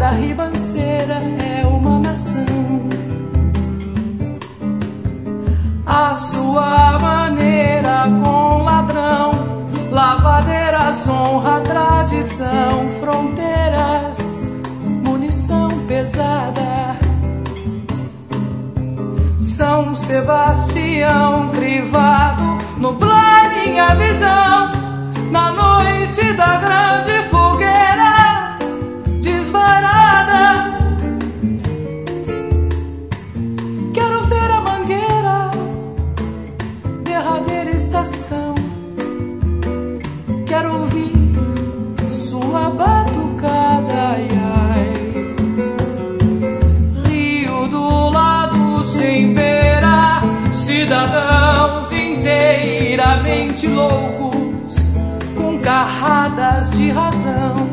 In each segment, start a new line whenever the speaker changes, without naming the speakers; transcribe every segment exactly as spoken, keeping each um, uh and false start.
cada ribanceira é uma nação. A sua maneira com ladrão, lavadeiras, honra, tradição, fronteiras, munição pesada. São Sebastião crivado, nublando minha visão, na noite da grande fogueira desvarada. Quero ver a mangueira, derradeira estação. Quero ouvir sua batucada, ai, ai. Rio do lado sem beira, cidadãos inteiramente loucos, com carradas de razão.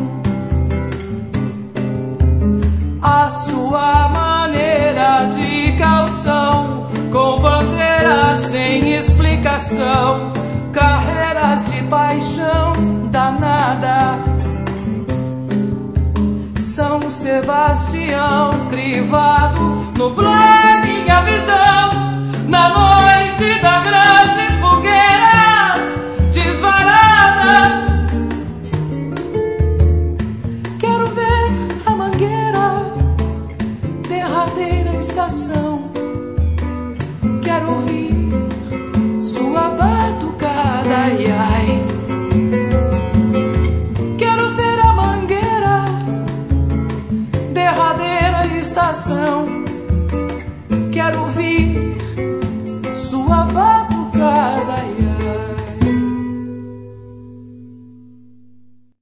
A sua maneira de calção, com bandeiras sem explicação, carreiras de paixão danada. São Sebastião crivado, nublando minha visão, na noite da grande fogueira desvarada. Quero ver a mangueira, derradeira estação. Quero ouvir sua batucada, ai, ai. Quero ver a mangueira, derradeira estação. Quero ouvir